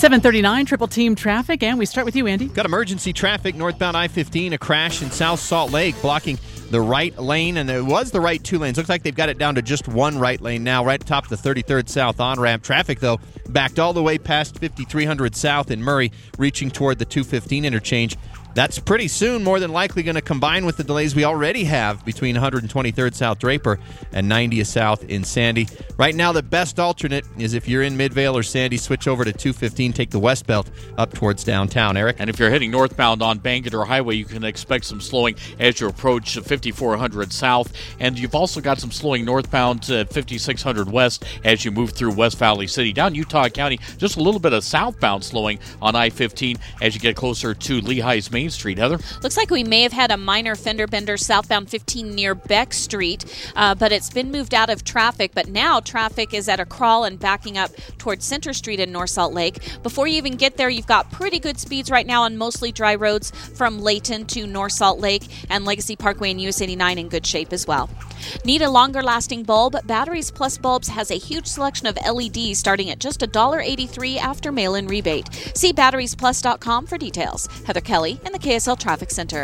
7:39 Triple Team traffic, and we start with you, Andy. Got emergency traffic northbound I-15, a crash in South Salt Lake blocking the right lane, and it was the right two lanes. Looks like they've got it down to just one right lane now, right atop the 33rd South on-ramp. Traffic, though, backed all the way past 5300 South in Murray, reaching toward the 215 interchange. That's pretty soon, more than likely going to combine with the delays we already have between 123rd South Draper and 90th South in Sandy. Right now, the best alternate is if you're in Midvale or Sandy, switch over to 215, take the west belt up towards downtown. Eric? And if you're heading northbound on Bangerter Highway, you can expect some slowing as you approach 5400 South. And you've also got some slowing northbound at 5600 West as you move through West Valley City. Down Utah County, just a little bit of southbound slowing on I-15 as you get closer to Lehigh's Main Street. Heather? Looks like we may have had a minor fender bender southbound 15 near Beck Street, but it's been moved out of traffic. But now traffic is at a crawl and backing up towards Center Street in North Salt Lake. Before you even get there, you've got pretty good speeds right now on mostly dry roads from Layton to North Salt Lake, and Legacy Parkway and US 89 in good shape as well. Need a longer-lasting bulb? Batteries Plus Bulbs has a huge selection of LEDs starting at just $1.83 after mail-in rebate. See batteriesplus.com for details. Heather Kelly in the KSL Traffic Center.